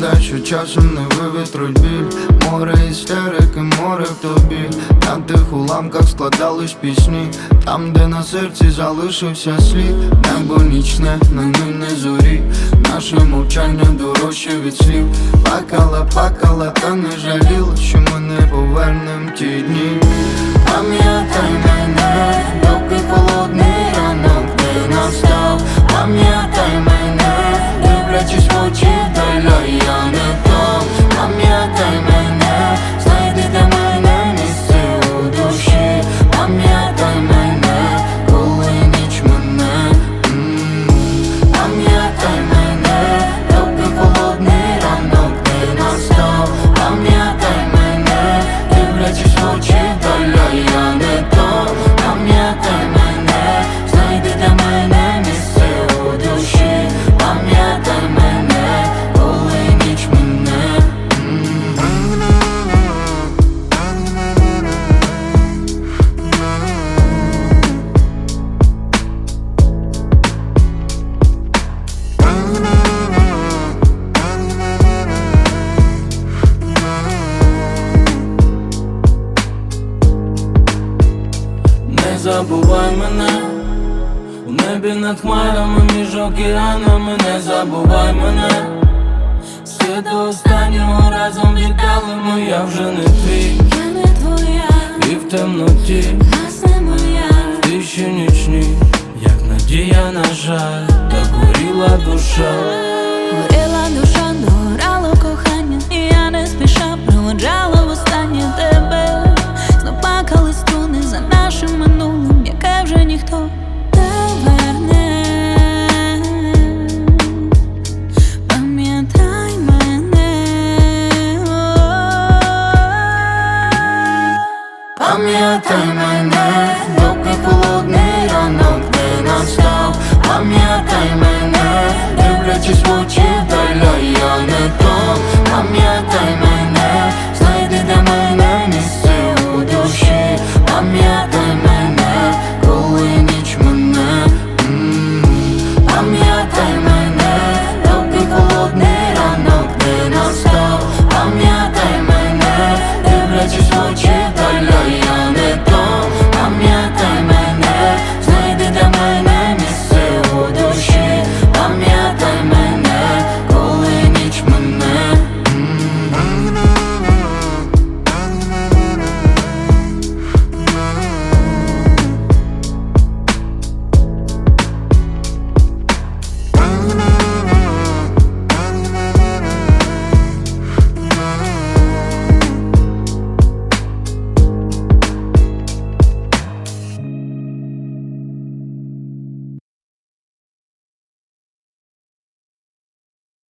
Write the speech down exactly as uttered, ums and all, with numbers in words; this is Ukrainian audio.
те, що часом не вивітруть біль. Море істерики, море в тобі. На тих уламках складались пісні, там, де на серці залишився слід. Небо нічне, на нім не зорі. Наше мовчання дорожче від слів. Плакала, плакала, та не жаліла, що ми не повернем ті дні. Пам'ятай мене, доки холодний ранок не настав. Пам'ятай мене, дивлячись в очі вдаля, я не там. Пам'ятай мене, знайди для мене місце у душі. Пам'ятай мене, коли ніч мене. Пам'ятай мене, доки холодний ранок не настав. Пам'ятай мене, дивлячись в очі вдаля, я не там. Пам'ятай мене, знайди для мене місце у душі. Пам'ятай мене, коли ніч мене. Не забувай мене, у небі над хмарами, між океанами, не забувай мене. Все до останнього разом літали, я вже не твій, Я не твоя, і в темноті гасне моя. в тиші нічній, як надія, на жаль, так горіла душа. Горіла душа, догорало кохання, і я не спіша проводжала востаннє тебе. Знов плакали струни за нашим минулим, яке вже ніхто не верне. Пам'ятай мене, Пам'ятай мене, доки холодний ранок не настав. Пам'ятай мене, дивлячись в очі вдаля, я не там. Пам'ятай